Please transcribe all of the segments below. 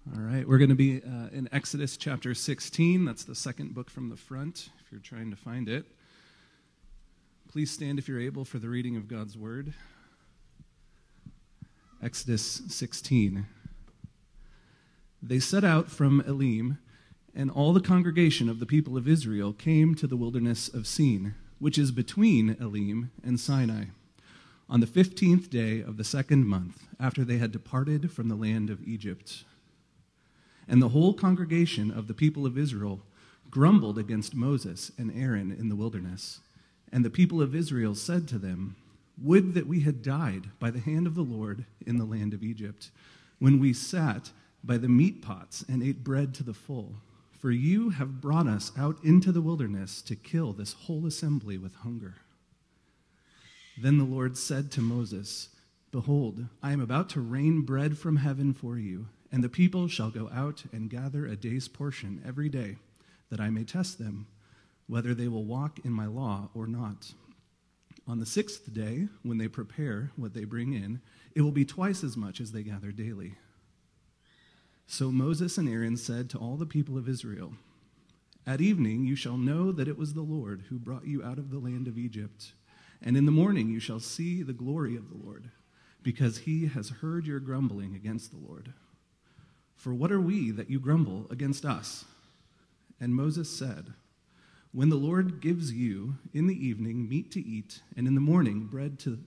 All right, we're going to be in Exodus chapter 16. That's the second book from the front, if you're trying to find it. Please stand if you're able for the reading of God's word. Exodus 16. They set out from Elim, and all the congregation of the people of Israel came to the wilderness of Sin, which is between Elim and Sinai, on the 15th day of the second month, after they had departed from the land of Egypt. And the whole congregation of the people of Israel grumbled against Moses and Aaron in the wilderness. And the people of Israel said to them, "Would that we had died by the hand of the Lord in the land of Egypt, when we sat by the meat pots and ate bread to the full. For you have brought us out into the wilderness to kill this whole assembly with hunger." Then the Lord said to Moses, "Behold, I am about to rain bread from heaven for you, and the people shall go out and gather a day's portion every day, that I may test them, whether they will walk in my law or not. On the sixth day, when they prepare what they bring in, it will be twice as much as they gather daily." So Moses and Aaron said to all the people of Israel, "At evening you shall know that it was the Lord who brought you out of the land of Egypt, and in the morning you shall see the glory of the Lord, because he has heard your grumbling against the Lord. For what are we that you grumble against us?" And Moses said, "When the Lord gives you in the evening meat to eat, and in the morning bread to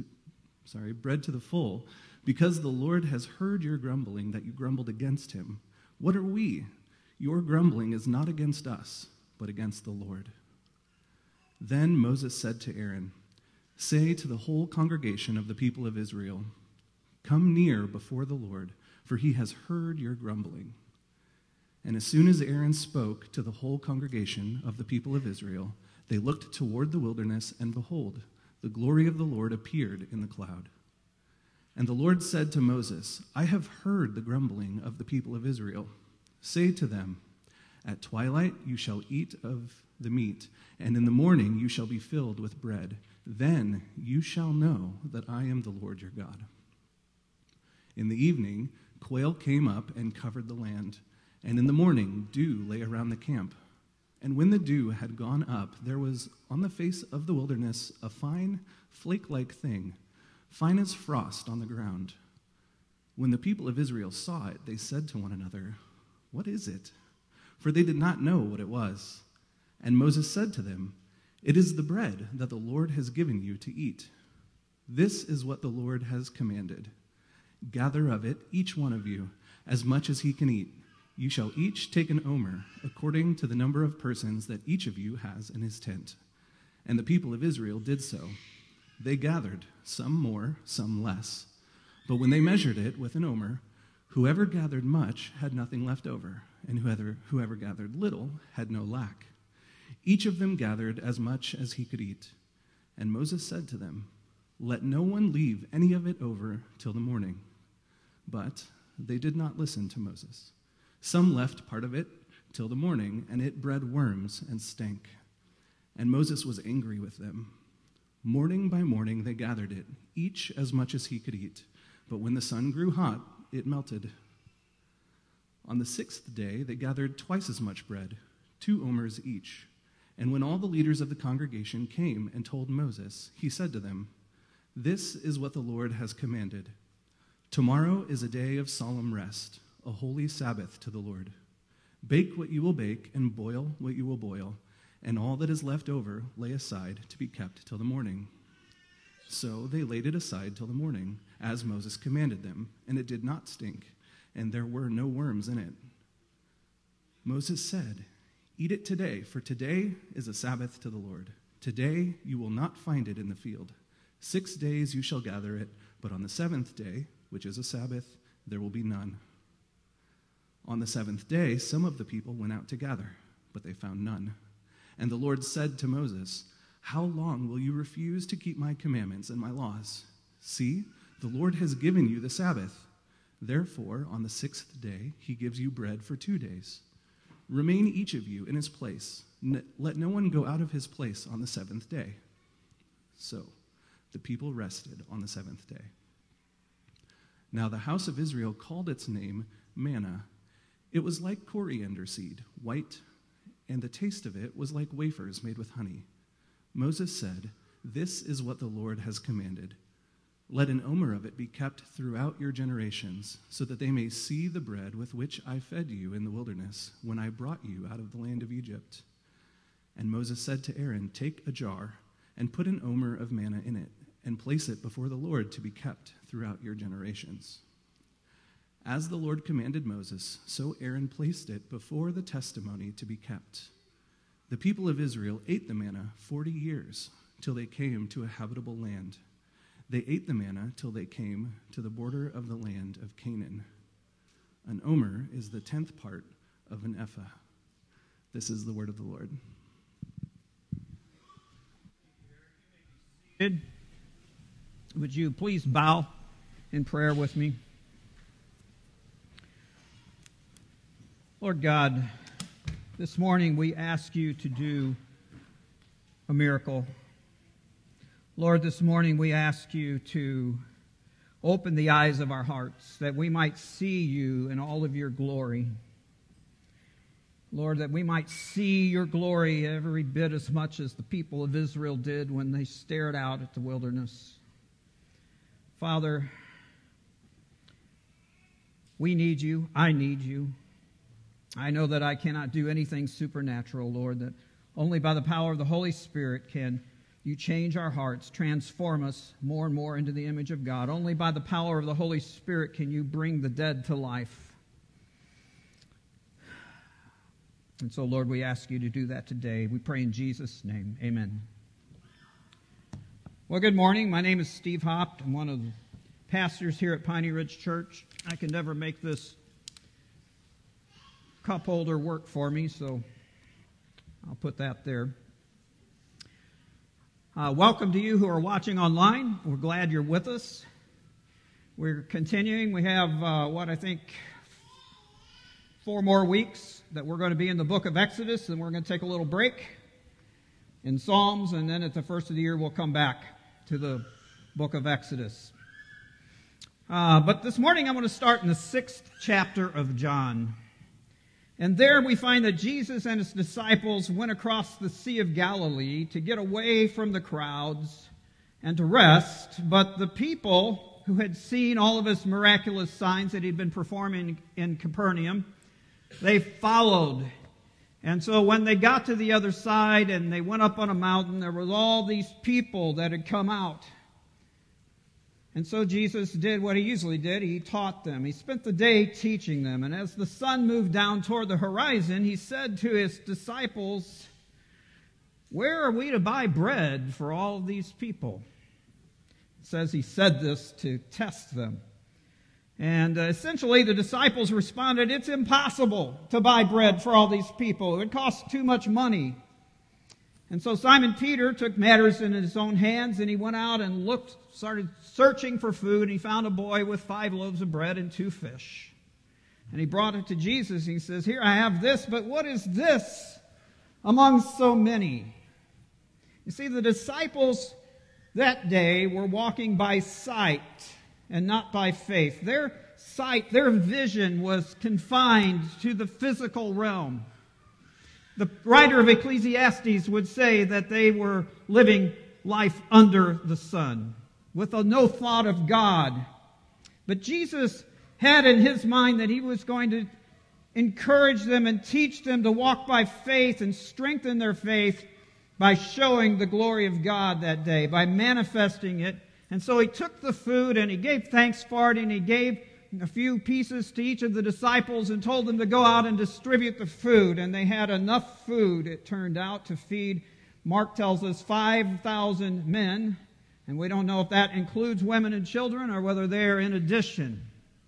the full, because the Lord has heard your grumbling that you grumbled against him, what are we? Your grumbling is not against us, but against the Lord." Then Moses said to Aaron, "Say to the whole congregation of the people of Israel, 'Come near before the Lord, for he has heard your grumbling.'" And as soon as Aaron spoke to the whole congregation of the people of Israel, they looked toward the wilderness, and behold, the glory of the Lord appeared in the cloud. And the Lord said to Moses, "I have heard the grumbling of the people of Israel. Say to them, 'At twilight you shall eat of the meat, and in the morning you shall be filled with bread. Then you shall know that I am the Lord your God.'" In the evening, quail came up and covered the land, and in the morning dew lay around the camp. And when the dew had gone up, there was on the face of the wilderness a fine, flake-like thing, fine as frost on the ground. When the people of Israel saw it, they said to one another, "What is it?" For they did not know what it was. And Moses said to them, "It is the bread that the Lord has given you to eat. This is what the Lord has commanded. Gather of it, each one of you, as much as he can eat. You shall each take an omer, according to the number of persons that each of you has in his tent." And the people of Israel did so. They gathered, some more, some less. But when they measured it with an omer, whoever gathered much had nothing left over, and whoever gathered little had no lack. Each of them gathered as much as he could eat. And Moses said to them, "Let no one leave any of it over till the morning." But they did not listen to Moses. Some left part of it till the morning, and it bred worms and stank. And Moses was angry with them. Morning by morning they gathered it, each as much as he could eat. But when the sun grew hot, it melted. On the sixth day they gathered twice as much bread, 2 omers each. And when all the leaders of the congregation came and told Moses, he said to them, "This is what the Lord has commanded. Tomorrow is a day of solemn rest, a holy Sabbath to the Lord. Bake what you will bake and boil what you will boil, and all that is left over lay aside to be kept till the morning." So they laid it aside till the morning, as Moses commanded them, and it did not stink, and there were no worms in it. Moses said, "Eat it today, for today is a Sabbath to the Lord. Today you will not find it in the field. 6 days you shall gather it, but on the seventh day, which is a Sabbath, there will be none." On the seventh day, some of the people went out to gather, but they found none. And the Lord said to Moses, "How long will you refuse to keep my commandments and my laws? See, the Lord has given you the Sabbath. Therefore, on the sixth day, he gives you bread for 2 days. Remain each of you in his place. Let no one go out of his place on the seventh day." So the people rested on the seventh day. Now the house of Israel called its name manna. It was like coriander seed, white, and the taste of it was like wafers made with honey. Moses said, "This is what the Lord has commanded. Let an omer of it be kept throughout your generations, so that they may see the bread with which I fed you in the wilderness when I brought you out of the land of Egypt." And Moses said to Aaron, "Take a jar and put an omer of manna in it, and place it before the Lord to be kept throughout your generations." As the Lord commanded Moses, so Aaron placed it before the testimony to be kept. The people of Israel ate the manna 40 years, till they came to a habitable land. They ate the manna till they came to the border of the land of Canaan. An omer is the 10th part of an ephah. This is the word of the Lord. Would you please bow in prayer with me? Lord God, this morning we ask you to do a miracle. Lord, this morning we ask you to open the eyes of our hearts that we might see you in all of your glory. Lord, that we might see your glory every bit as much as the people of Israel did when they stared out at the wilderness. Father, we need you. I need you. I know that I cannot do anything supernatural, Lord, that only by the power of the Holy Spirit can you change our hearts, transform us more and more into the image of God. Only by the power of the Holy Spirit can you bring the dead to life. And so, Lord, we ask you to do that today. We pray in Jesus' name. Amen. Well, good morning. My name is Steve Hopt. I'm one of the pastors here at Piney Ridge Church. I can never make this cup holder work for me, so I'll put that there. Welcome to you who are watching online. We're glad you're with us. We're continuing. We have, I think 4 more weeks that we're going to be in the book of Exodus, and we're going to take a little break in Psalms, and then at the first of the year we'll come back to the book of Exodus. But this morning I want to start in the 6th chapter of John. And there we find that Jesus and his disciples went across the Sea of Galilee to get away from the crowds and to rest. But the people who had seen all of his miraculous signs that he'd been performing in Capernaum, they followed. And so when they got to the other side and they went up on a mountain, there was all these people that had come out. And so Jesus did what he usually did. He taught them. He spent the day teaching them. And as the sun moved down toward the horizon, he said to his disciples, "Where are we to buy bread for all of these people?" It says he said this to test them. And essentially the disciples responded, "It's impossible to buy bread for all these people. It would cost too much money." And so Simon Peter took matters in his own hands, and he went out and started searching for food, and he found a boy with 5 loaves of bread and 2 fish. And he brought it to Jesus, and he says, "Here, I have this, but what is this among so many?" You see, the disciples that day were walking by sight and not by faith. Their sight, their vision was confined to the physical realm. The writer of Ecclesiastes would say that they were living life under the sun, with no thought of God. But Jesus had in his mind that he was going to encourage them and teach them to walk by faith and strengthen their faith by showing the glory of God that day, by manifesting it. And so he took the food and he gave thanks for it, and he gave a few pieces to each of the disciples and told them to go out and distribute the food. And they had enough food, it turned out, to feed, Mark tells us, 5,000 men. And we don't know if that includes women and children or whether they're in addition.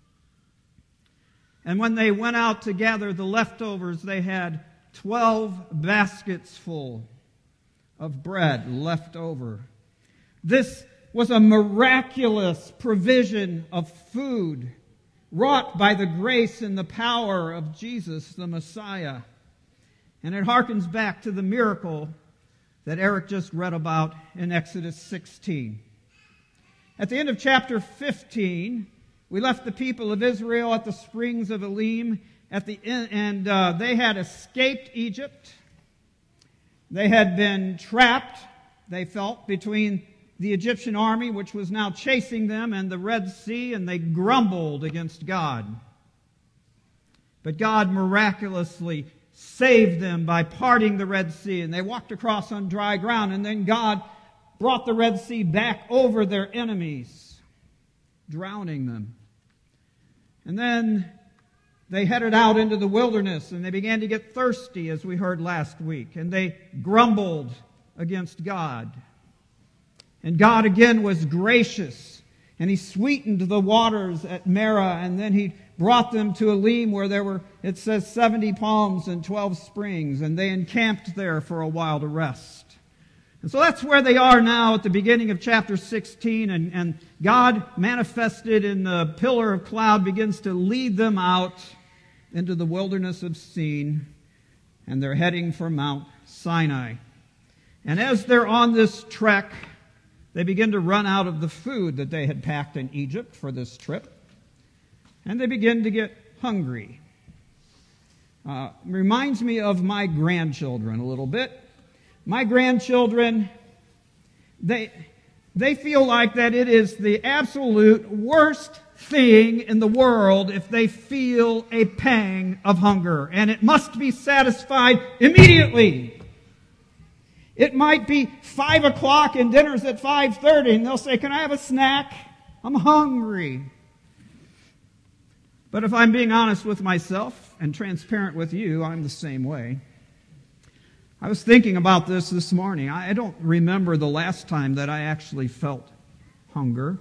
And when they went out to gather the leftovers, they had 12 baskets full of bread left over. This was a miraculous provision of food wrought by the grace and the power of Jesus, the Messiah. And it harkens back to the miracle that Eric just read about in Exodus 16. At the end of chapter 15, We left the people of Israel at the springs of Elim and they had escaped Egypt. They had been trapped, they felt, between the Egyptian army, which was now chasing them, and the Red Sea, and they grumbled against God. But God miraculously saved them by parting the Red Sea, and they walked across on dry ground, and then God brought the Red Sea back over their enemies, drowning them. And then they headed out into the wilderness, and they began to get thirsty, as we heard last week, and they grumbled against God. And God again was gracious, and He sweetened the waters at Marah, and then He brought them to Elim, where there were, it says, 70 palms and 12 springs, and they encamped there for a while to rest. And so that's where they are now at the beginning of chapter 16, and God, manifested in the pillar of cloud, begins to lead them out into the wilderness of Sin, and they're heading for Mount Sinai. And as they're on this trek, they begin to run out of the food that they had packed in Egypt for this trip, and they begin to get hungry. Reminds me of my grandchildren a little bit. My grandchildren, they feel like that it is the absolute worst thing in the world if they feel a pang of hunger, and it must be satisfied immediately. It might be 5 o'clock and dinner's at 5:30, and they'll say, "Can I have a snack? I'm hungry." But if I'm being honest with myself and transparent with you, I'm the same way. I was thinking about this morning. I don't remember the last time that I actually felt hunger.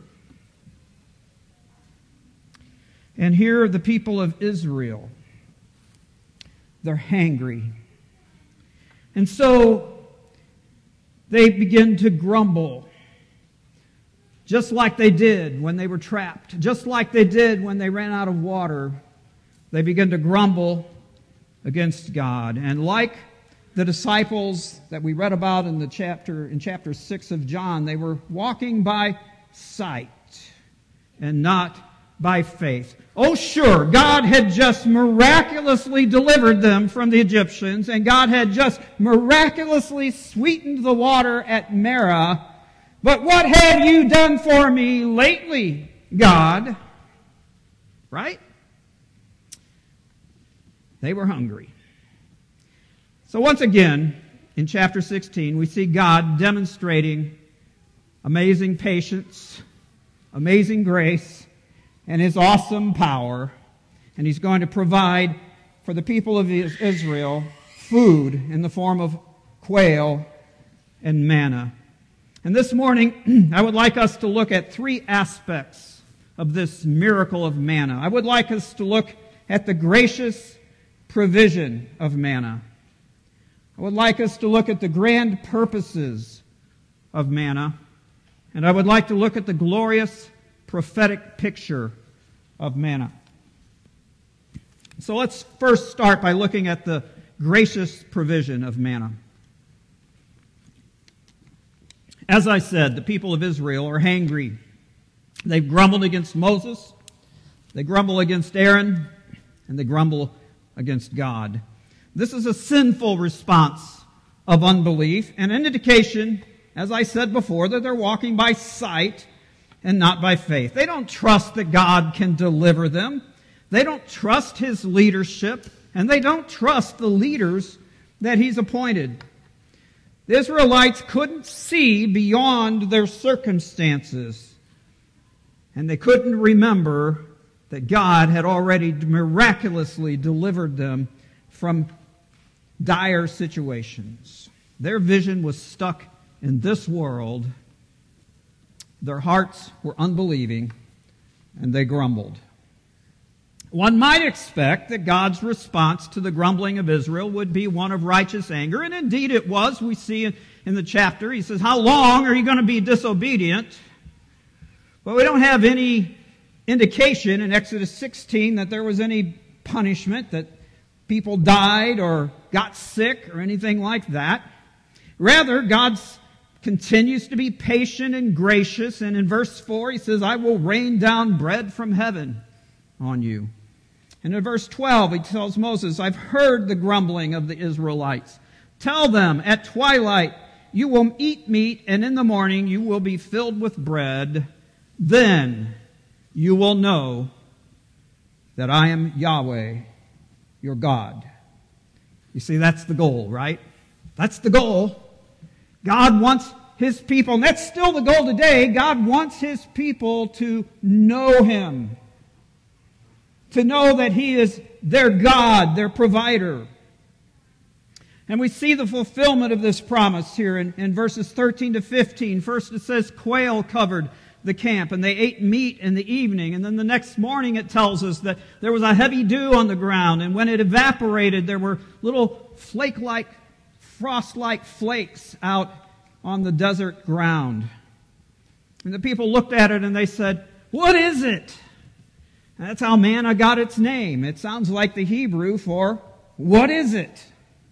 And here are the people of Israel. They're hangry. And so they begin to grumble, just like they did when they were trapped, just like they did when they ran out of water. They begin to grumble against God. And like the disciples that we read about in chapter 6 of John, they were walking by sight and not by faith. Oh, sure, God had just miraculously delivered them from the Egyptians, and God had just miraculously sweetened the water at Marah. But what have you done for me lately, God? Right? They were hungry. So once again, in chapter 16, we see God demonstrating amazing patience, amazing grace, and His awesome power. And He's going to provide for the people of Israel food in the form of quail and manna. And this morning, I would like us to look at 3 aspects of this miracle of manna. I would like us to look at the gracious provision of manna. I would like us to look at the grand purposes of manna. And I would like to look at the glorious prophetic picture of manna. So let's first start by looking at the gracious provision of manna. As I said, the people of Israel are hangry. They've grumbled against Moses, they grumble against Aaron, and they grumble against God. This is a sinful response of unbelief and an indication, as I said before, that they're walking by sight and not by faith. They don't trust that God can deliver them. They don't trust His leadership, and they don't trust the leaders that He's appointed. The Israelites couldn't see beyond their circumstances, and they couldn't remember that God had already miraculously delivered them from dire situations. Their vision was stuck in this world. Their hearts were unbelieving, and they grumbled. One might expect that God's response to the grumbling of Israel would be one of righteous anger, and indeed it was. We see in the chapter, He says, "How long are you going to be disobedient?" But we don't have any indication in Exodus 16 that there was any punishment, that people died or got sick or anything like that. Rather, God's continues to be patient and gracious. And in verse 4, he says, I will rain down bread from heaven on you. And in verse 12, he tells Moses, I've heard the grumbling of the Israelites. Tell them, at twilight you will eat meat, and in the morning you will be filled with bread. Then you will know that I am Yahweh, your God. You see, that's the goal, right? That's the goal. God wants His people, and that's still the goal today. God wants His people to know Him, to know that He is their God, their provider. And we see the fulfillment of this promise here in verses 13 to 15. First it says quail covered the camp, and they ate meat in the evening. And then the next morning it tells us that there was a heavy dew on the ground, and when it evaporated, there were little flake-like, frost-like flakes out on the desert ground. And the people looked at it and they said, what is it? And that's how manna got its name. It sounds like the Hebrew for, what is it?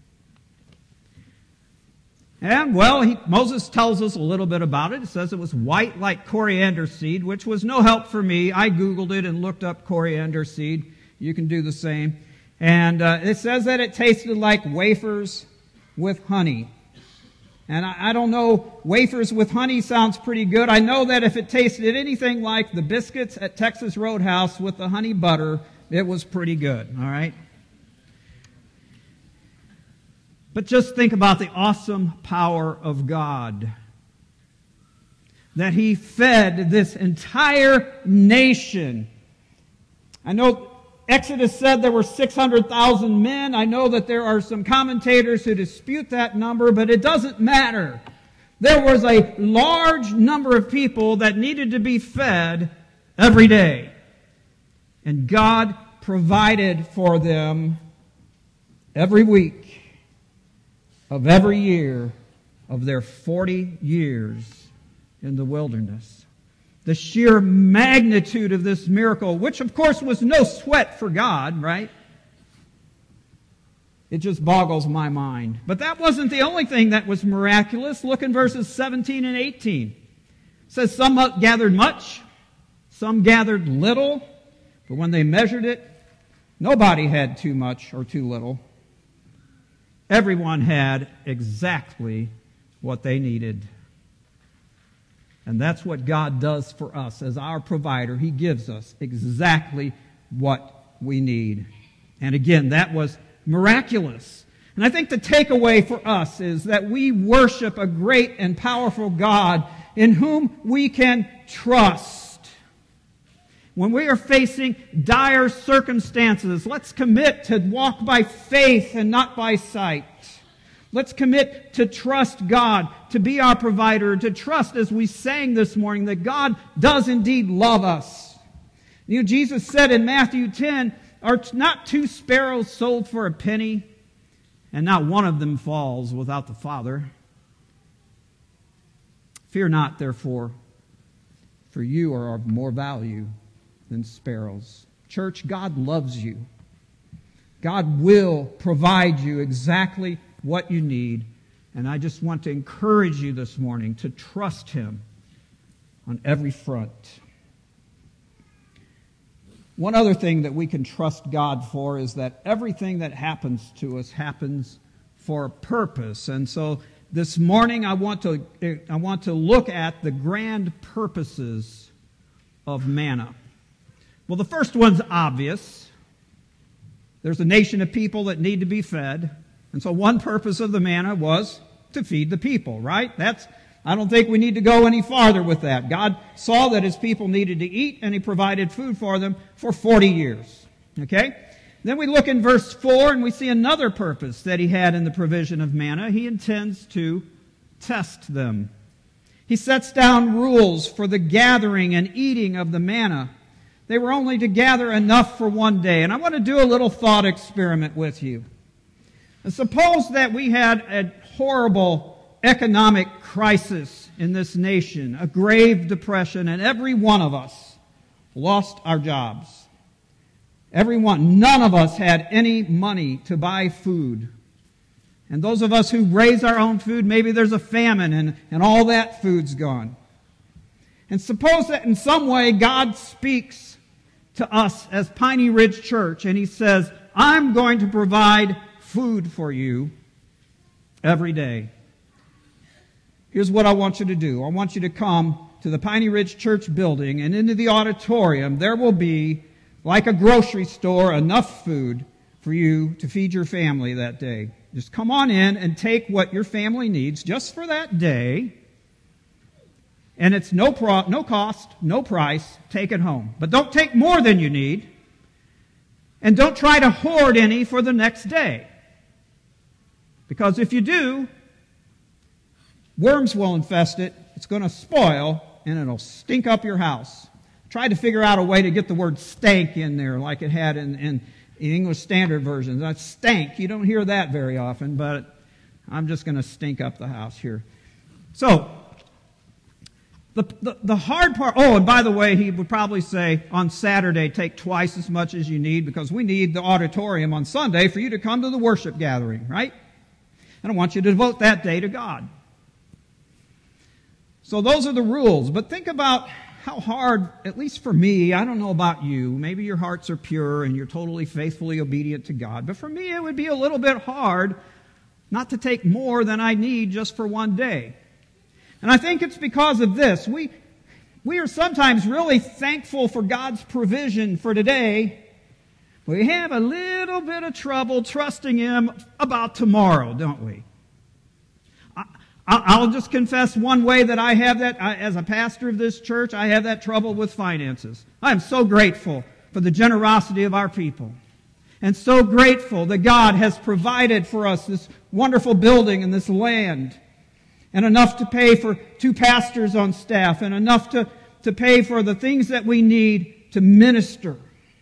And, well, Moses tells us a little bit about it. It says it was white like coriander seed, which was no help for me. I Googled it and looked up coriander seed. You can do the same. And it says that it tasted like wafers with honey. And I don't know, wafers with honey sounds pretty good. I know that if it tasted anything like the biscuits at Texas Roadhouse with the honey butter, it was pretty good, all right? But just think about the awesome power of God. That He fed this entire nation. I know Exodus said there were 600,000 men. I know that there are some commentators who dispute that number, but it doesn't matter. There was a large number of people that needed to be fed every day. And God provided for them every week of every year of their 40 years in the wilderness. The sheer magnitude of this miracle, which of course was no sweat for God, right? It just boggles my mind. But that wasn't the only thing that was miraculous. Look in verses 17 and 18. It says some gathered much, some gathered little, but when they measured it, nobody had too much or too little. Everyone had exactly what they needed. And that's what God does for us as our provider. He gives us exactly what we need. And again, that was miraculous. And I think the takeaway for us is that we worship a great and powerful God in whom we can trust. When we are facing dire circumstances, let's commit to walk by faith and not by sight. Let's commit to trust God, to be our provider, to trust, as we sang this morning, that God does indeed love us. You know, Jesus said in Matthew 10, are not 2 sparrows sold for a penny, and not one of them falls without the Father? Fear not, therefore, for you are of more value than sparrows. Church, God loves you. God will provide you exactly what you need. And I just want to encourage you this morning to trust Him on every front. One other thing that we can trust God for is that everything that happens to us happens for a purpose. And so this morning I want to look at the grand purposes of manna. Well, the first one's obvious. There's a nation of people that need to be fed. And so one purpose of the manna was to feed the people, right? I don't think we need to go any farther with that. God saw that His people needed to eat, and He provided food for them for 40 years. Okay? Then we look in verse 4, and we see another purpose that He had in the provision of manna. He intends to test them. He sets down rules for the gathering and eating of the manna. They were only to gather enough for one day. And I want to do a little thought experiment with you. And suppose that we had a horrible economic crisis in this nation, a grave depression, and every one of us lost our jobs. None of us had any money to buy food. And those of us who raise our own food, maybe there's a famine and all that food's gone. And suppose that in some way God speaks to us as Piney Ridge Church and He says, I'm going to provide food for you every day. Here's what I want you to do. I want you to come to the Piney Ridge Church building, and into the auditorium there will be, like a grocery store, enough food for you to feed your family that day. Just come on in and take what your family needs just for that day. And it's no cost, no price. Take it home. But don't take more than you need. And don't try to hoard any for the next day. Because if you do, worms will infest it. It's going to spoil, and it'll stink up your house. Try to figure out a way to get the word stank in there like it had in English Standard Version. That's stank. You don't hear that very often, but I'm just going to stink up the house here. So, the hard part, and by the way, he would probably say on Saturday, take twice as much as you need because we need the auditorium on Sunday for you to come to the worship gathering, right? And I want you to devote that day to God. So those are the rules. But think about how hard, at least for me, I don't know about you, maybe your hearts are pure and you're totally faithfully obedient to God. But for me, it would be a little bit hard not to take more than I need just for one day. And I think it's because of this. We are sometimes really thankful for God's provision for today. We have a little bit of trouble trusting Him about tomorrow, don't we? I'll just confess one way that I have that, as a pastor of this church, I have that trouble with finances. I am so grateful for the generosity of our people. And so grateful that God has provided for us this wonderful building and this land. And enough to pay for 2 pastors on staff, and enough to pay for the things that we need to minister.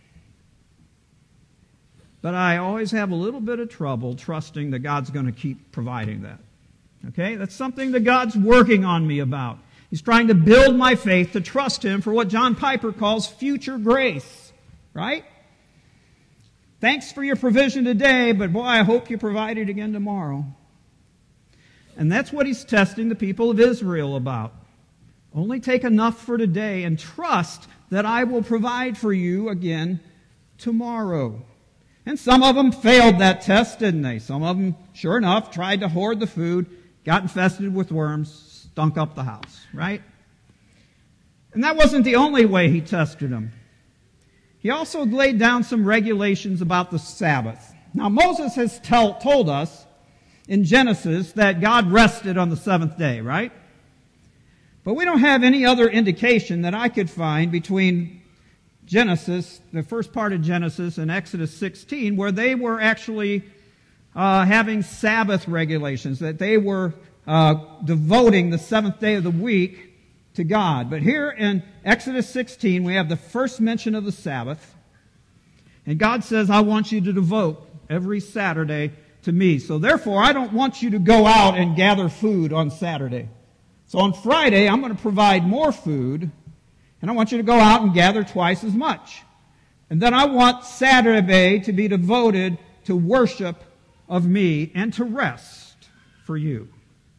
But I always have a little bit of trouble trusting that God's going to keep providing that. Okay? That's something that God's working on me about. He's trying to build my faith to trust Him for what John Piper calls future grace. Right? Thanks for your provision today, but boy, I hope you provide it again tomorrow. And that's what He's testing the people of Israel about. Only take enough for today and trust that I will provide for you again tomorrow. And some of them failed that test, didn't they? Some of them, sure enough, tried to hoard the food, got infested with worms, stunk up the house, right? And that wasn't the only way He tested them. He also laid down some regulations about the Sabbath. Now, Moses has told us in Genesis that God rested on the 7th day, right? But we don't have any other indication that I could find between Genesis, the first part of Genesis, and Exodus 16, where they were actually having Sabbath regulations, that they were devoting the 7th day of the week to God. But here in Exodus 16, we have the first mention of the Sabbath. And God says, I want you to devote every Saturday to me. So therefore, I don't want you to go out and gather food on Saturday. So on Friday, I'm going to provide more food, and I want you to go out and gather twice as much. And then I want Saturday to be devoted to worship of me and to rest for you.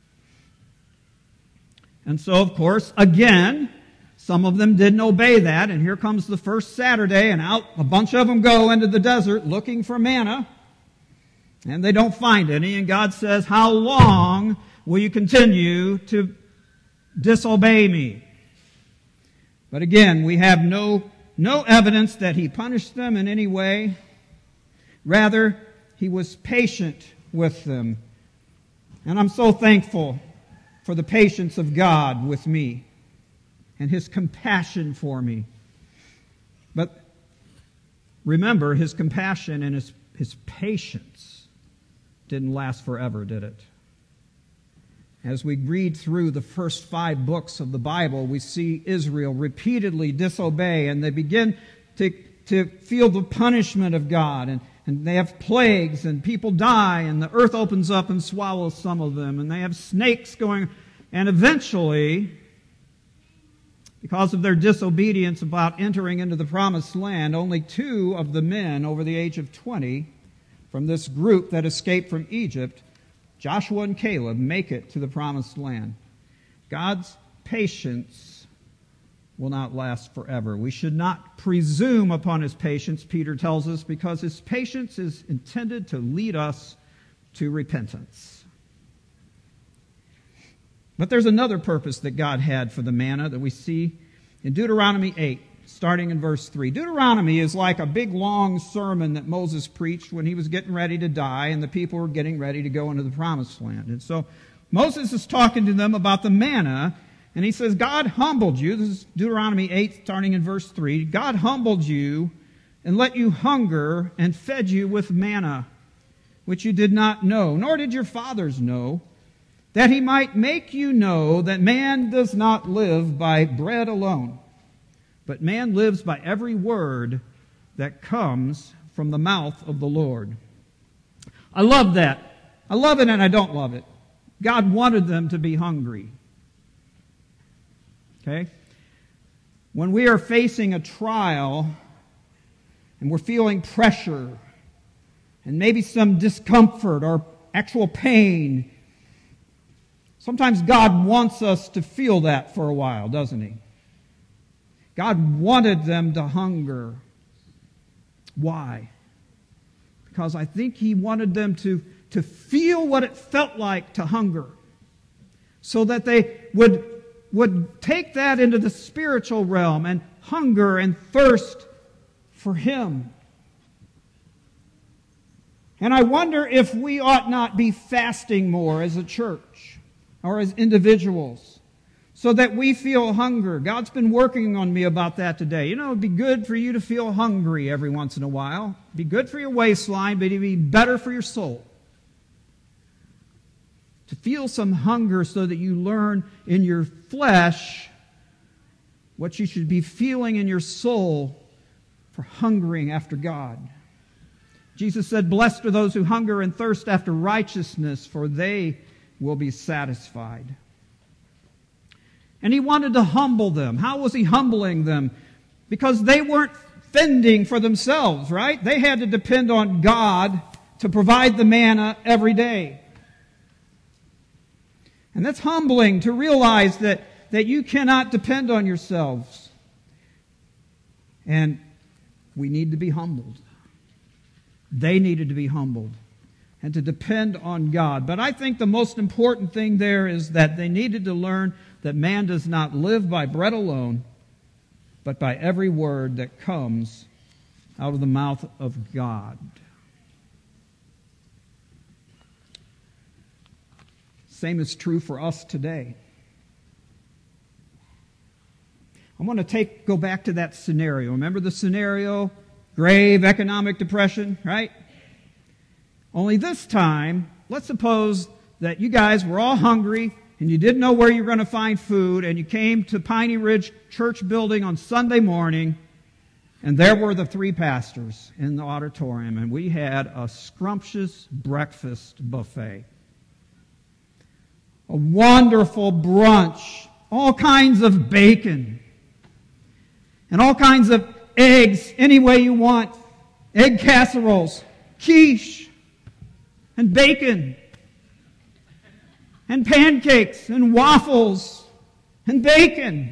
And so, of course, again, some of them didn't obey that, and here comes the first Saturday, and out a bunch of them go into the desert looking for manna. And they don't find any, and God says, how long will you continue to disobey me? But again, we have no evidence that He punished them in any way. Rather, He was patient with them. And I'm so thankful for the patience of God with me and His compassion for me. But remember, His compassion and His patience didn't last forever, did it? As we read through the first 5 books of the Bible, we see Israel repeatedly disobey, and they begin to feel the punishment of God, and they have plagues, and people die, and the earth opens up and swallows some of them, and they have snakes going, and eventually, because of their disobedience about entering into the promised land, only 2 of the men over the age of 20 from this group that escaped from Egypt Joshua and Caleb make it to the promised land. God's patience will not last forever. We should not presume upon his patience, Peter tells us, because his patience is intended to lead us to repentance. But there's another purpose that God had for the manna that we see in Deuteronomy 8, starting in verse 3. Deuteronomy is like a big long sermon that Moses preached when he was getting ready to die and the people were getting ready to go into the promised land. And so Moses is talking to them about the manna, and he says, God humbled you. This is Deuteronomy 8, starting in verse 3. God humbled you and let you hunger and fed you with manna, which you did not know, nor did your fathers know, that he might make you know that man does not live by bread alone, but man lives by every word that comes from the mouth of the Lord. I love that. I love it and I don't love it. God wanted them to be hungry. Okay? When we are facing a trial and we're feeling pressure and maybe some discomfort or actual pain, sometimes God wants us to feel that for a while, doesn't he? God wanted them to hunger. Why? Because I think he wanted them to feel what it felt like to hunger, so that they would take that into the spiritual realm and hunger and thirst for him. And I wonder if we ought not be fasting more as a church or as individuals so that we feel hunger. God's been working on me about that today. You know, it'd be good for you to feel hungry every once in a while. It'd be good for your waistline, but it'd be better for your soul. To feel some hunger so that you learn in your flesh what you should be feeling in your soul for hungering after God. Jesus said, blessed are those who hunger and thirst after righteousness, for they will be satisfied. And he wanted to humble them. How was he humbling them? Because they weren't fending for themselves, right? They had to depend on God to provide the manna every day. And that's humbling to realize that you cannot depend on yourselves. And we need to be humbled. They needed to be humbled and to depend on God. But I think the most important thing there is that they needed to learn that man does not live by bread alone, but by every word that comes out of the mouth of God. Same is true for us today. I want to go back to that scenario. Remember the scenario? Grave economic depression, right? Only this time, let's suppose that you guys were all hungry and you didn't know where you were going to find food, and you came to Piney Ridge Church building on Sunday morning, and there were the three pastors in the auditorium, and we had a scrumptious breakfast buffet. A wonderful brunch, all kinds of bacon, and all kinds of eggs any way you want, egg casseroles, quiche, and bacon, and pancakes, and waffles, and bacon.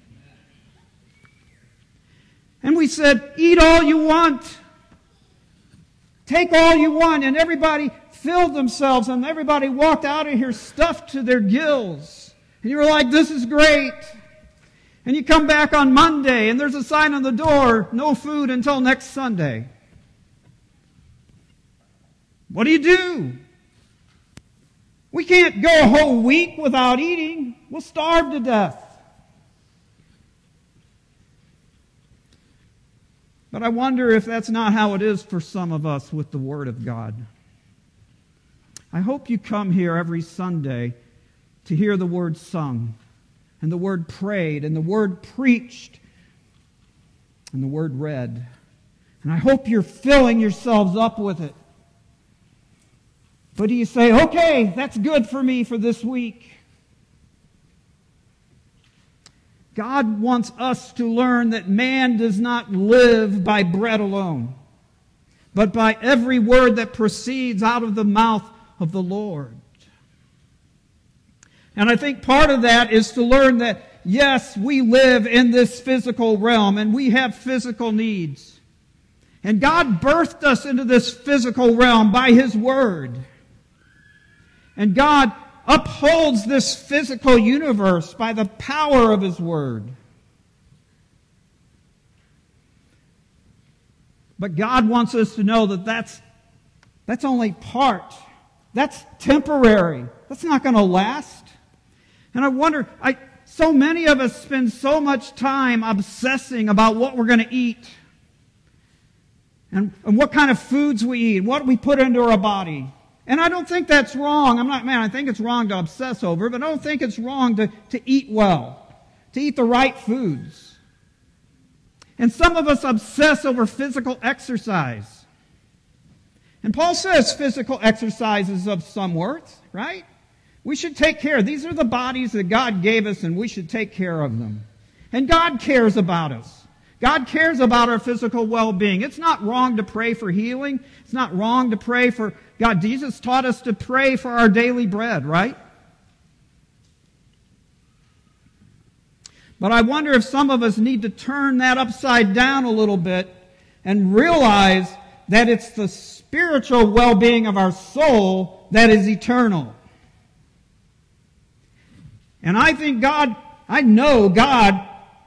And we said, eat all you want. Take all you want. And everybody filled themselves, and everybody walked out of here stuffed to their gills. And you were like, this is great. And you come back on Monday, and there's a sign on the door, no food until next Sunday. What do you do? We can't go a whole week without eating. We'll starve to death. But I wonder if that's not how it is for some of us with the Word of God. I hope you come here every Sunday to hear the Word sung, and the Word prayed, and the Word preached, and the Word read. And I hope you're filling yourselves up with it. But do you say, okay, that's good for me for this week? God wants us to learn that man does not live by bread alone, but by every word that proceeds out of the mouth of the Lord. And I think part of that is to learn that, yes, we live in this physical realm and we have physical needs. And God birthed us into this physical realm by His Word. And God upholds this physical universe by the power of His Word. But God wants us to know that that's only part. That's temporary. That's not going to last. And I wonder, so many of us spend so much time obsessing about what we're going to eat and what kind of foods we eat, what we put into our body. And I don't think that's wrong. I think it's wrong to obsess over it, but I don't think it's wrong to eat well, to eat the right foods. And some of us obsess over physical exercise. And Paul says physical exercise is of some worth, right? We should take care. These are the bodies that God gave us, and we should take care of them. And God cares about us. God cares about our physical well-being. It's not wrong to pray for healing. It's not wrong to pray for God. Jesus taught us to pray for our daily bread, right? But I wonder if some of us need to turn that upside down a little bit and realize that it's the spiritual well-being of our soul that is eternal. And I know God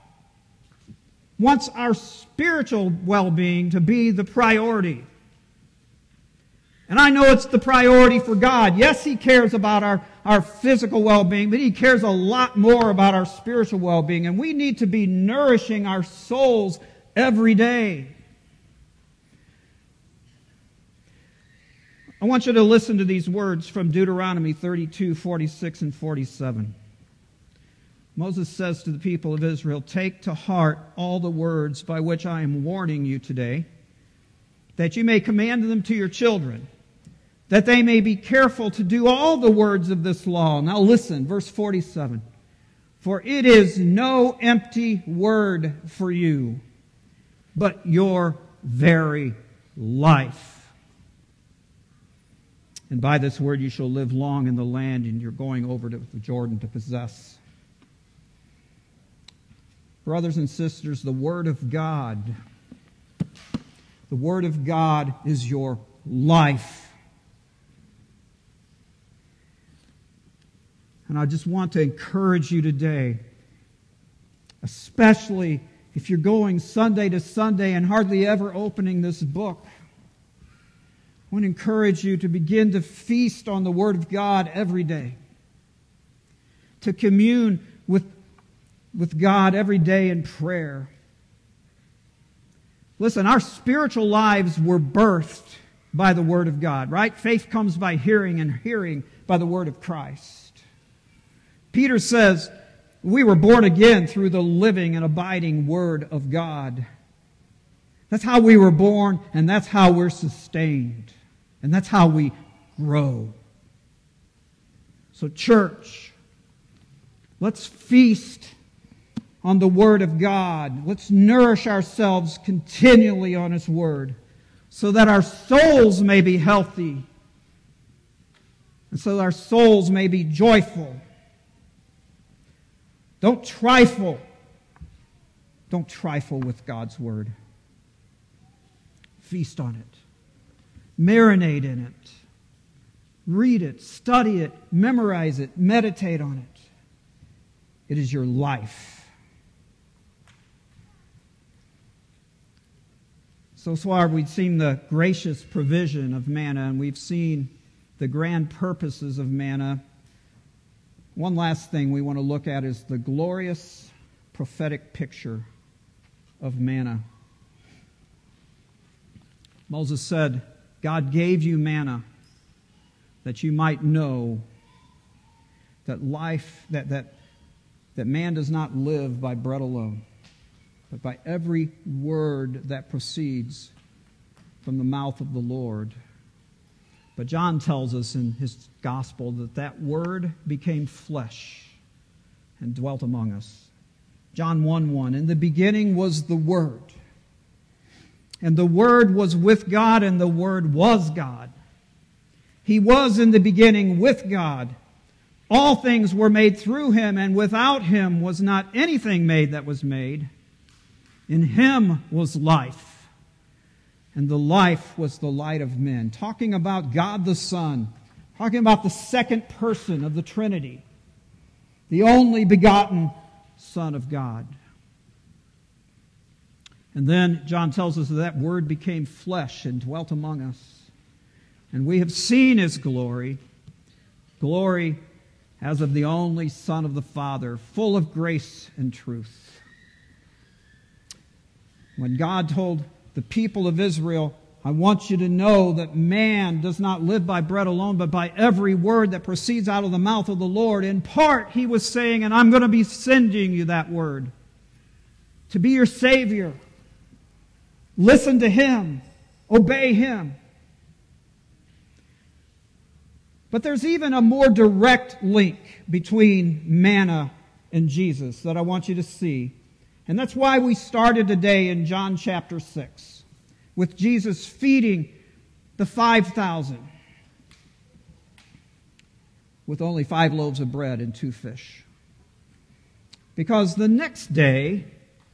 wants our spiritual well-being to be the priority. And I know it's the priority for God. Yes, He cares about our physical well-being, but He cares a lot more about our spiritual well-being. And we need to be nourishing our souls every day. I want you to listen to these words from Deuteronomy 32, 46, and 47. Moses says to the people of Israel, "Take to heart all the words by which I am warning you today, that you may command them to your children, that they may be careful to do all the words of this law." Now listen, verse 47. "For it is no empty word for you, but your very life. And by this word you shall live long in the land, and you're going over to the Jordan to possess." Brothers and sisters, the Word of God is your life. And I just want to encourage you today, especially if you're going Sunday to Sunday and hardly ever opening this book, I want to encourage you to begin to feast on the Word of God every day, to commune with God every day in prayer. Listen, our spiritual lives were birthed by the Word of God, right? Faith comes by hearing, and hearing by the Word of Christ. Peter says we were born again through the living and abiding Word of God. That's how we were born, and that's how we're sustained. And that's how we grow. So church, let's feast on the Word of God. Let's nourish ourselves continually on His Word so that our souls may be healthy and so that our souls may be joyful. Don't trifle. Don't trifle with God's Word. Feast on it. Marinate in it. Read it. Study it. Memorize it. Meditate on it. It is your life. So far, we've seen the gracious provision of manna, and we've seen the grand purposes of manna. One last thing we want to look at is the glorious prophetic picture of manna. Moses said, God gave you manna that you might know that life, that man does not live by bread alone, but by every word that proceeds from the mouth of the Lord. But John tells us in his gospel that word became flesh and dwelt among us. John 1:1, "In the beginning was the Word, and the Word was with God, and the Word was God. He was in the beginning with God. All things were made through him, and without him was not anything made that was made. In him was life, and the life was the light of men. Talking about God the Son, talking about the second person of the Trinity, the only begotten Son of God. And then John tells us that Word became flesh and dwelt among us. And we have seen his glory, glory as of the only Son of the Father, full of grace and truth. When God told the people of Israel, I want you to know that man does not live by bread alone, but by every word that proceeds out of the mouth of the Lord. In part, he was saying, and I'm going to be sending you that word to be your Savior. Listen to him. Obey him. But there's even a more direct link between manna and Jesus that I want you to see. And that's why we started today in John chapter 6 with Jesus feeding the 5,000 with only 5 loaves of bread and 2 fish. Because the next day,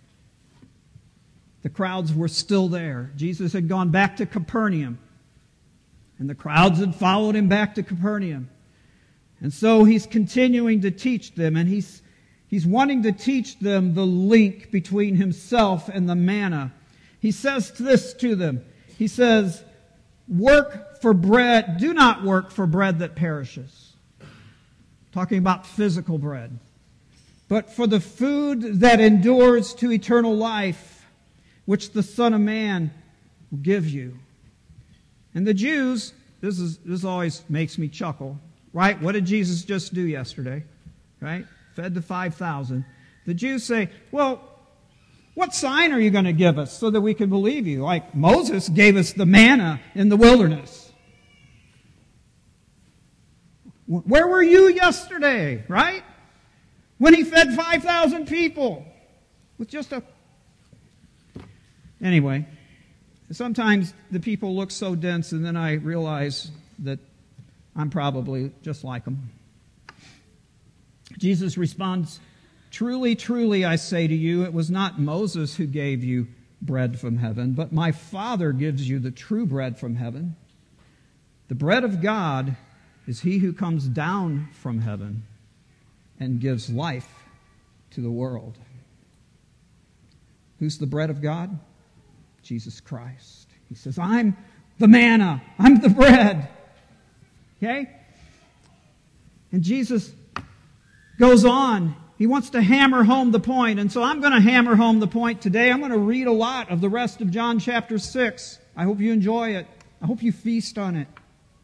the crowds were still there. Jesus had gone back to Capernaum. And the crowds had followed him back to Capernaum. And so he's continuing to teach them, and he's wanting to teach them the link between himself and the manna. He says this to them. He says, work for bread, do not work for bread that perishes. Talking about physical bread. But for the food that endures to eternal life, which the Son of Man will give you. And the Jews, this always makes me chuckle, right? What did Jesus just do yesterday? Right? Fed the 5,000. The Jews say, well, what sign are you going to give us so that we can believe you? Like Moses gave us the manna in the wilderness. Where were you yesterday, right? When he fed 5,000 people with just a... Anyway, sometimes the people look so dense, and then I realize that I'm probably just like them. Jesus responds, truly, truly, I say to you, it was not Moses who gave you bread from heaven, but my Father gives you the true bread from heaven. The bread of God is he who comes down from heaven and gives life to the world. Who's the bread of God? Jesus Christ. He says, I'm the manna. I'm the bread. Okay? And Jesus goes on. He wants to hammer home the point. And so I'm going to hammer home the point today. I'm going to read a lot of the rest of John chapter 6. I hope you enjoy it. I hope you feast on it.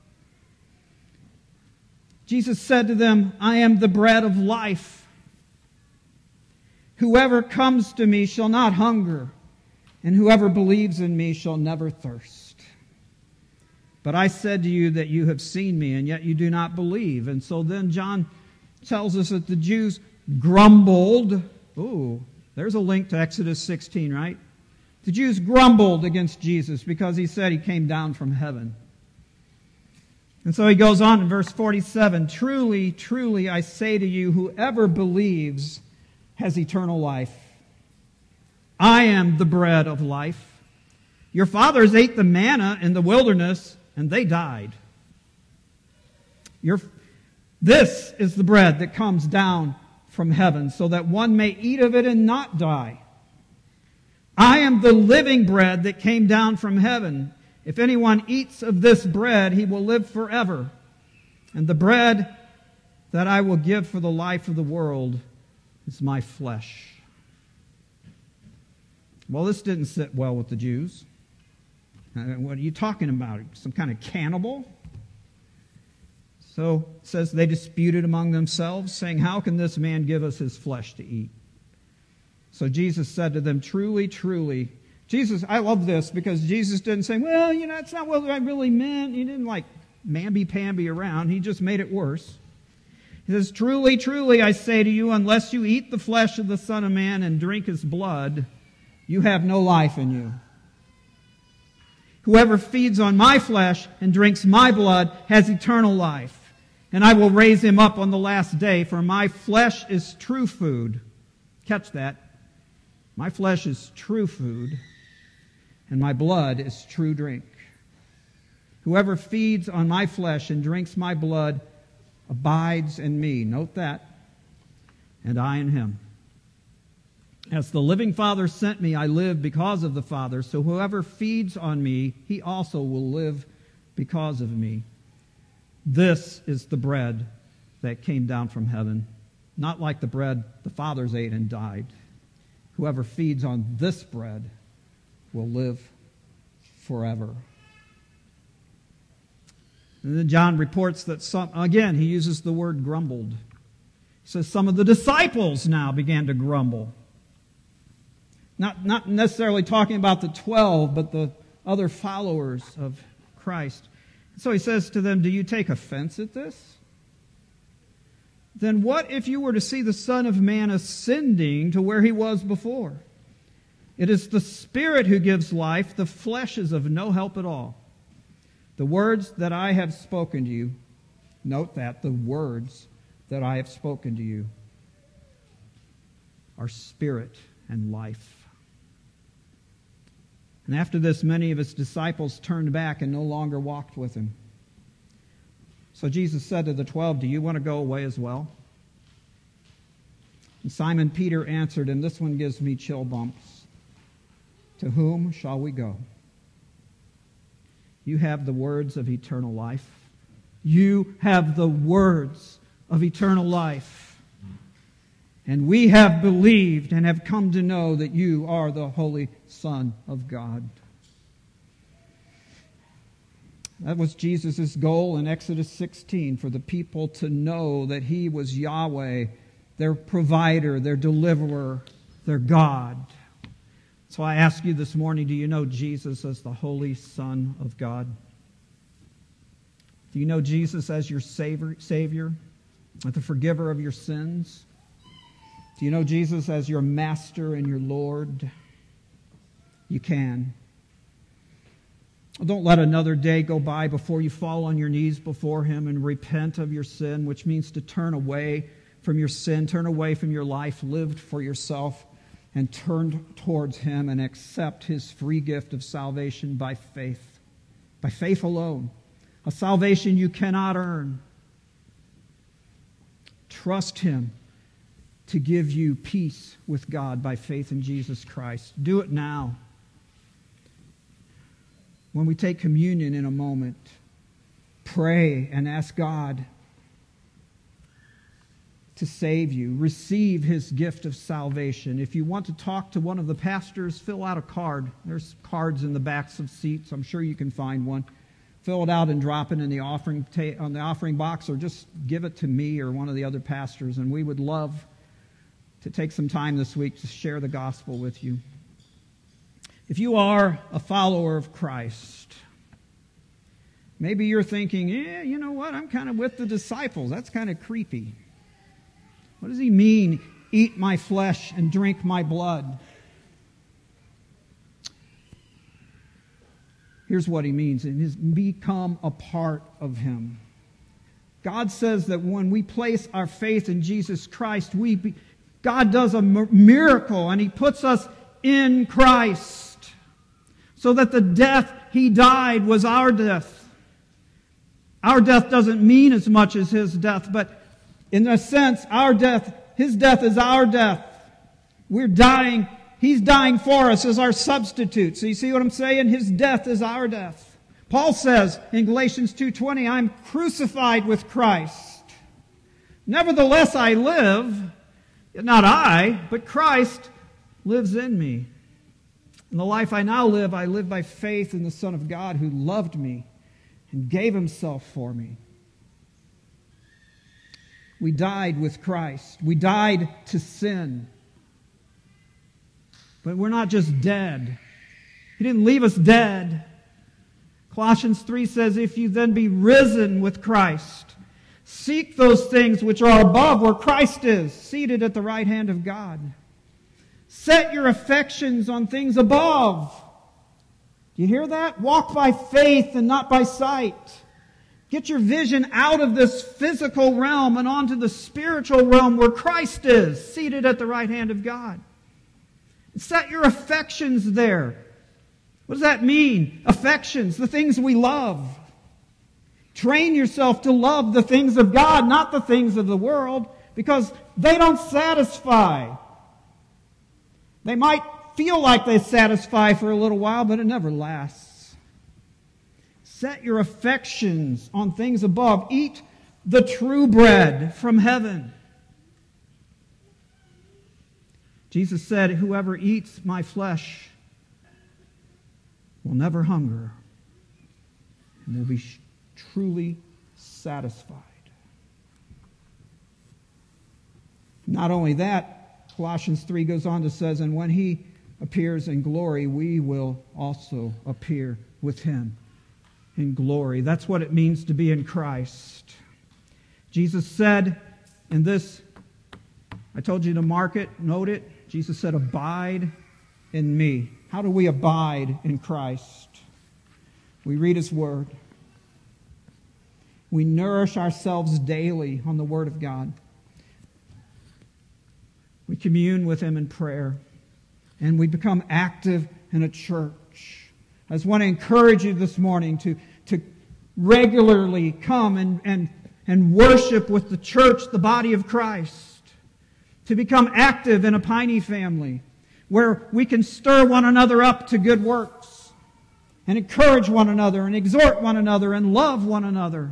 Jesus said to them, I am the bread of life. Whoever comes to me shall not hunger, and whoever believes in me shall never thirst. But I said to you that you have seen me, and yet you do not believe. And so then John tells us that the Jews grumbled. Ooh, there's a link to Exodus 16, right? The Jews grumbled against Jesus because he said he came down from heaven. And so he goes on in verse 47, truly, truly, I say to you, whoever believes has eternal life. I am the bread of life. Your fathers ate the manna in the wilderness, and they died. This is the bread that comes down from heaven, so that one may eat of it and not die. I am the living bread that came down from heaven. If anyone eats of this bread, he will live forever. And the bread that I will give for the life of the world is my flesh. Well, this didn't sit well with the Jews. What are you talking about? Some kind of cannibal? So it says they disputed among themselves, saying, how can this man give us his flesh to eat? So Jesus said to them, truly, truly. Jesus, I love this because Jesus didn't say, well, that's not what I really meant. He didn't like mamby-pamby around. He just made it worse. He says, truly, truly, I say to you, unless you eat the flesh of the Son of Man and drink his blood, you have no life in you. Whoever feeds on my flesh and drinks my blood has eternal life, and I will raise him up on the last day, for my flesh is true food. Catch that. My flesh is true food, and my blood is true drink. Whoever feeds on my flesh and drinks my blood abides in me. Note that. And I in him. As the living Father sent me, I live because of the Father. So whoever feeds on me, he also will live because of me. This is the bread that came down from heaven, not like the bread the fathers ate and died. Whoever feeds on this bread will live forever. And then John reports that again, he uses the word grumbled. He says some of the disciples now began to grumble. Not necessarily talking about the 12, but the other followers of Christ. So he says to them, do you take offense at this? Then what if you were to see the Son of Man ascending to where he was before? It is the Spirit who gives life. The flesh is of no help at all. The words that I have spoken to you, note that, the words that I have spoken to you are spirit and life. And after this, many of his disciples turned back and no longer walked with him. So Jesus said to the 12, do you want to go away as well? And Simon Peter answered, and this one gives me chill bumps, to whom shall we go? You have the words of eternal life. You have the words of eternal life. And we have believed and have come to know that you are the Holy Son of God. That was Jesus' goal in Exodus 16, for the people to know that he was Yahweh, their provider, their deliverer, their God. So I ask you this morning, do you know Jesus as the Holy Son of God? Do you know Jesus as your Savior, as the forgiver of your sins? Do you know Jesus as your Master and your Lord? You can. Don't let another day go by before you fall on your knees before him and repent of your sin, which means to turn away from your sin, turn away from your life lived for yourself, and turn towards him and accept his free gift of salvation by faith alone, a salvation you cannot earn. Trust him to give you peace with God by faith in Jesus Christ. Do it now. When we take communion in a moment, pray and ask God to save you. Receive his gift of salvation. If you want to talk to one of the pastors, fill out a card. There's cards in the backs of seats. I'm sure you can find one. Fill it out and drop it in the on the offering box, or just give it to me or one of the other pastors, and we would love to take some time this week to share the gospel with you. If you are a follower of Christ, maybe you're thinking, you know what, I'm kind of with the disciples. That's kind of creepy. What does he mean, eat my flesh and drink my blood? Here's what he means. It is become a part of him. God says that when we place our faith in Jesus Christ, God does a miracle, and he puts us in Christ, so that the death he died was our death. Our death doesn't mean as much as his death, but in a sense, our death, his death is our death. We're dying. He's dying for us as our substitute. So you see what I'm saying? His death is our death. Paul says in Galatians 2:20, I'm crucified with Christ. Nevertheless I live, yet not I, but Christ lives in me. And the life I now live, I live by faith in the Son of God who loved me and gave himself for me. We died with Christ. We died to sin. But we're not just dead. He didn't leave us dead. Colossians 3 says, if you then be risen with Christ, seek those things which are above where Christ is, seated at the right hand of God. Set your affections on things above. Do you hear that? Walk by faith and not by sight. Get your vision out of this physical realm and onto the spiritual realm where Christ is, seated at the right hand of God. Set your affections there. What does that mean? Affections, the things we love. Train yourself to love the things of God, not the things of the world, because they don't satisfy. They might feel like they satisfy for a little while, but it never lasts. Set your affections on things above. Eat the true bread from heaven. Jesus said, whoever eats my flesh will never hunger and will be truly satisfied. Not only that, Colossians 3 goes on to say, and when He appears in glory, we will also appear with Him in glory. That's what it means to be in Christ. Jesus said in this, I told you to mark it, note it. Jesus said, abide in me. How do we abide in Christ? We read His Word. We nourish ourselves daily on the Word of God. We commune with Him in prayer. And we become active in a church. I just want to encourage you this morning to regularly come and worship with the church, the body of Christ. To become active in a Piney family where we can stir one another up to good works and encourage one another and exhort one another and love one another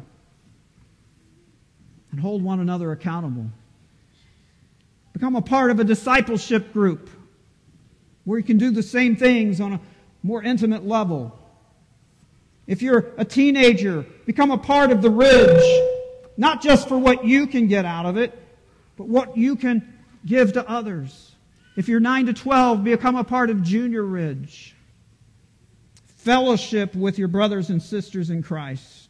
and hold one another accountable. Become a part of a discipleship group where you can do the same things on a more intimate level. If you're a teenager, become a part of the Ridge, not just for what you can get out of it, but what you can give to others. If you're 9 to 12, become a part of Junior Ridge. Fellowship with your brothers and sisters in Christ.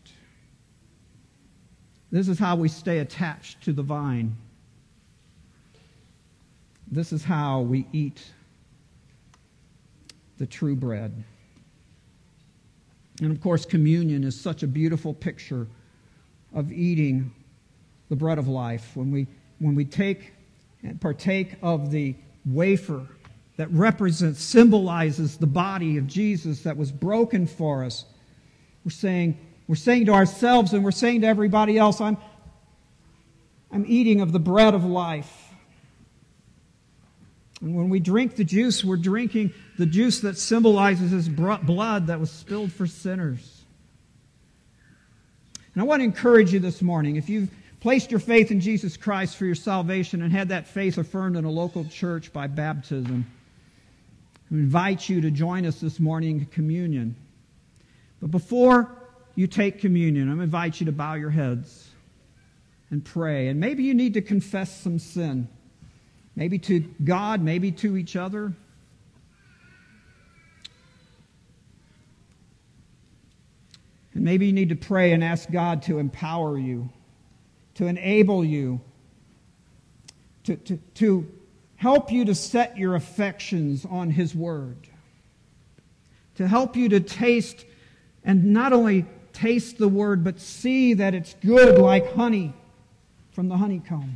This is how we stay attached to the vine. This is how we eat the true bread. And of course, communion is such a beautiful picture of eating the bread of life. When we take and partake of the wafer that symbolizes the body of Jesus that was broken for us, we're saying to ourselves and we're saying to everybody else, I'm eating of the bread of life. And when we drink the juice, we're drinking the juice that symbolizes His blood that was spilled for sinners. And I want to encourage you this morning, if you've placed your faith in Jesus Christ for your salvation and had that faith affirmed in a local church by baptism, I invite you to join us this morning in communion. But before you take communion, I invite you to bow your heads and pray. And maybe you need to confess some sin. Maybe to God, maybe to each other. And maybe you need to pray and ask God to empower you, to enable you, to help you to set your affections on His Word, to help you to taste, and not only taste the Word, but see that it's good like honey from the honeycomb.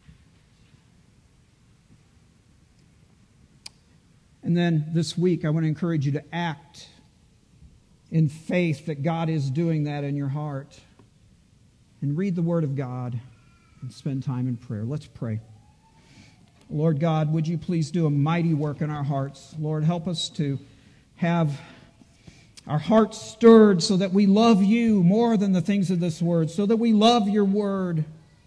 And then this week, I want to encourage you to act in faith that God is doing that in your heart. And read the Word of God and spend time in prayer. Let's pray. Lord God, would you please do a mighty work in our hearts? Lord, help us to have our hearts stirred so that we love you more than the things of this world, so that we love your Word.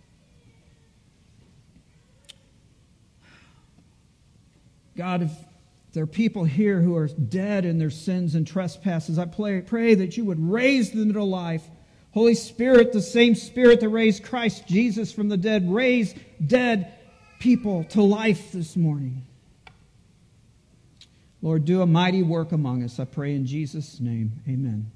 God, if there are people here who are dead in their sins and trespasses, I pray that you would raise them to life. Holy Spirit, the same Spirit that raised Christ Jesus from the dead, raise dead people to life this morning. Lord, do a mighty work among us. I pray in Jesus' name. Amen.